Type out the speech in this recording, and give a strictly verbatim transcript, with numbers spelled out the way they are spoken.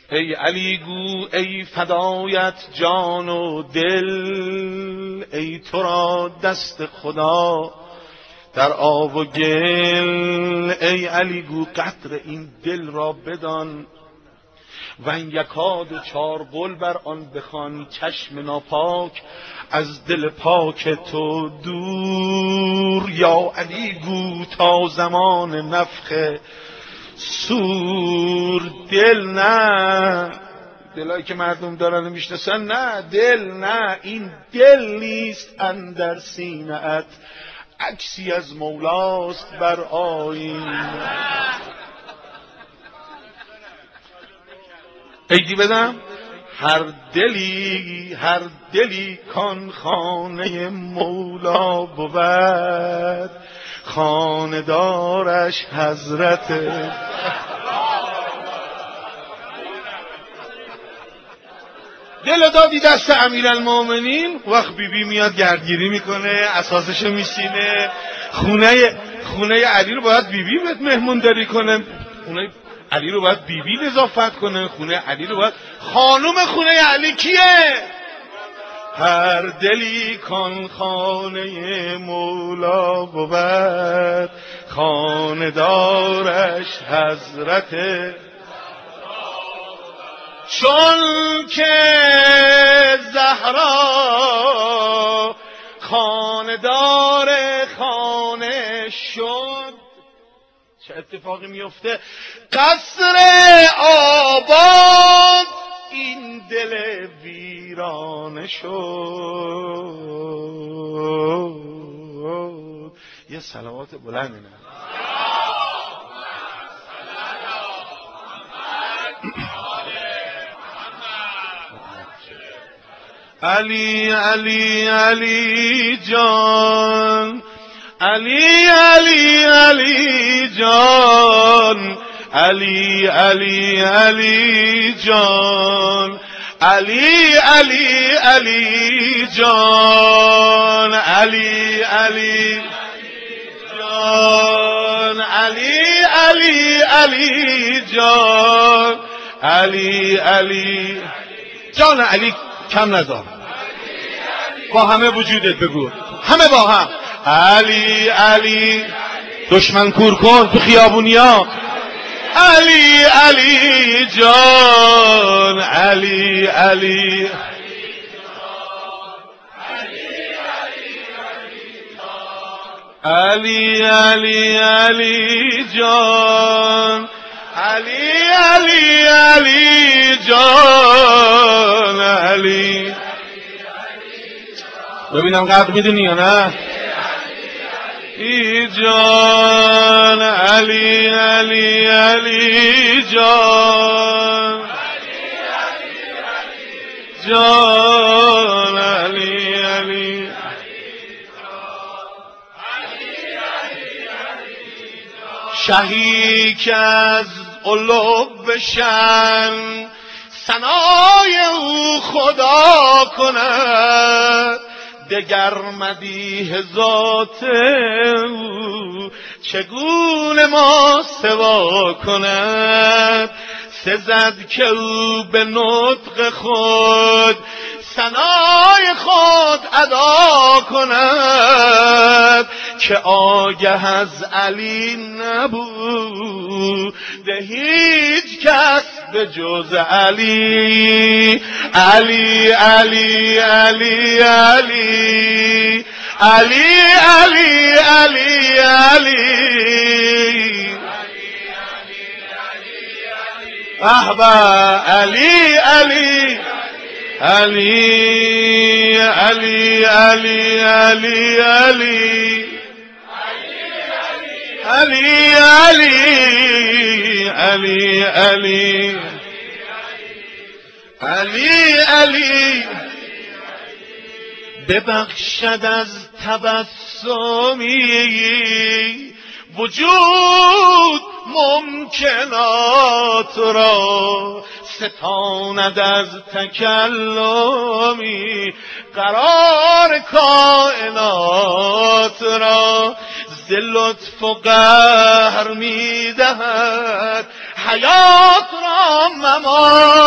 ای علی گو ای فدایت جان و دل، ای تو را دست خدا در آب و گل. ای علی گو قدر این دل را بدان، و این یکاد و چاربل بر آن بخوان. چشم ناپاک از دل پاک تو دور، یا علی گو تا زمان نفخ صور. دل نه، دلایی که مردم دارن میشناسن، نه دل نه، این دل نیست اندر سینه‌ات، عکسی از مولاست بر آیینه. عیدی بدم هر دلی هر دلی کان خانه مولا بود، خانه دارش حضرت. دل دادی دست امیرالمومنین، وقت بی بی میاد گردگیری میکنه، اساسشو میشینه. خونه خونه علی رو باید بی بی بهت مهمونداری کنه، خونه علی رو باید بی بی نظافت کنه، خونه علی رو باید. خانوم خونه علی کیه؟ هر دلی کان خانه مولا بود، خانه دارش حضرت. چون که زهرا خانه دار خانه شد، چه اتفاقی میفته؟ قصر آباد این دل ویرانه شد. یه صلوات بلند نه. علی علی علی جان، علی علی علی جان، علی علی علی جان، علی علی علی جان، علی علی جان، علی علی علی جان، علی علی جان. علی کم نذار، با همه وجودت بگو، همه با هم. علی علی دشمن کور کن تو خیابونیا. علی علی جان، علی علی علی علی علی جان، علی علی علی جان، علی. ببینم قدر میدونی یا نه؟ ای جان، علی علی علی جان، جان، علی علی شهی که از علو شن ثنای او خدا کند، دگر مدیح ذات او چگونه ما سوا کند. سزد که او به نطق خود ثنای خود ادا کند، که آگه از علی نبود ده هیچ کس به جز علی. علی علی علی علی علی علی علی علی احبا علی علی علی علی علی علی علی علی علی علی علی علی علی ببخشد از تبسمی وجود ممکنات را، ستاند از تکلمی قرار کائنات را. ز لطف و قهر میدهد حیات را ممات